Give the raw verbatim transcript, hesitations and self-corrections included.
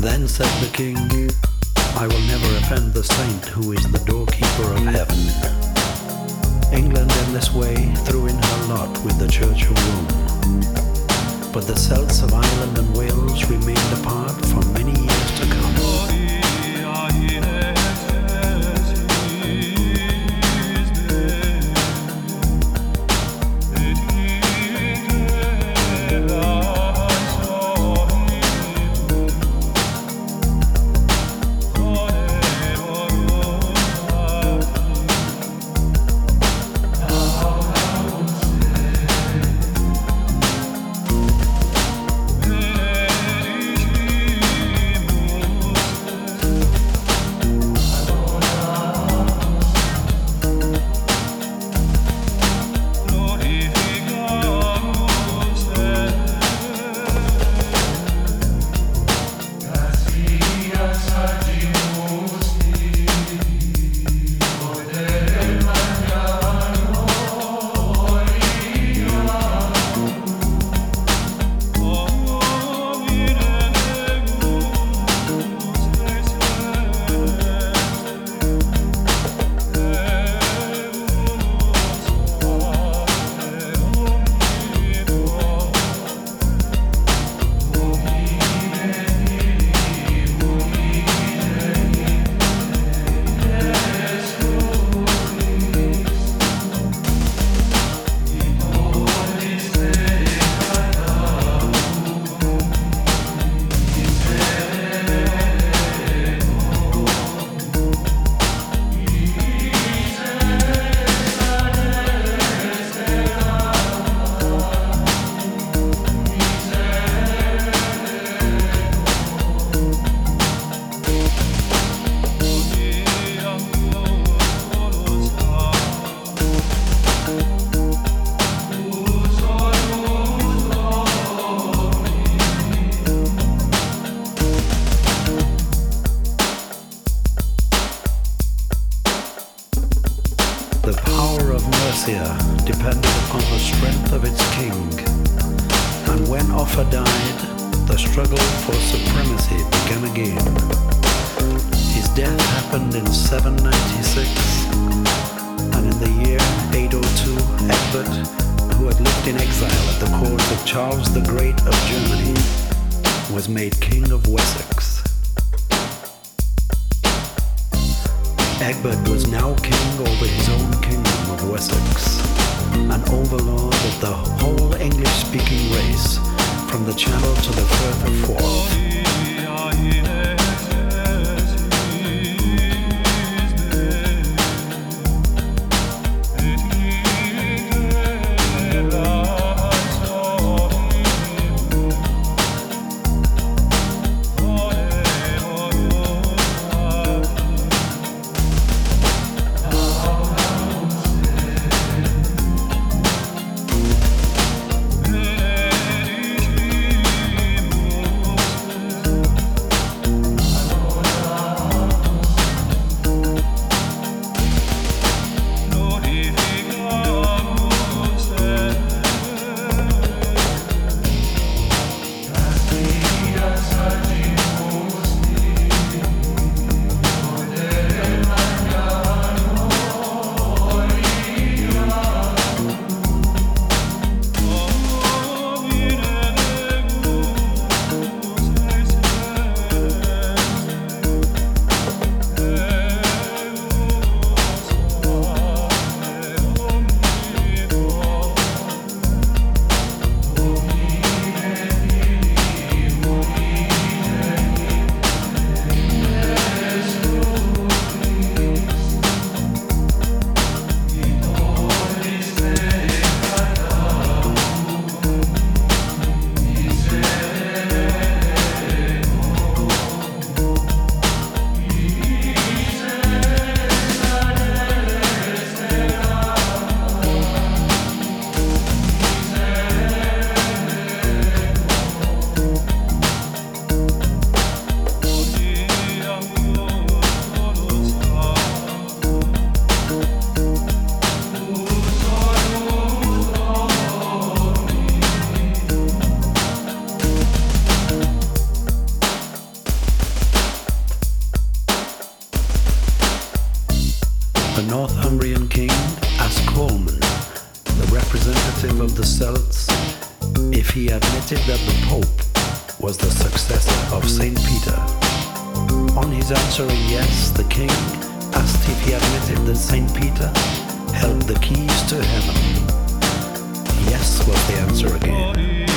Then said the king, I will never offend the saint who is the doorkeeper of heaven. England in this way threw in her lot with the Church of Rome. But the Celts of Ireland and Wales remained apart for many years to come. Depended upon the strength of its king, and when Offa died, the struggle for supremacy began again. His death happened in seven ninety-six, and in the year eight oh two, Egbert, who had lived in exile at the court of Charles the Great of Germany, was made King of Wessex. Egbert was now king over his own kingdom of Wessex, an overlord of the whole English-speaking race, from the Channel to the Firth of Forth. that the Pope was the successor of Saint Peter. On his answering yes, the king asked if he admitted that Saint Peter held the keys to heaven. Yes was the answer again.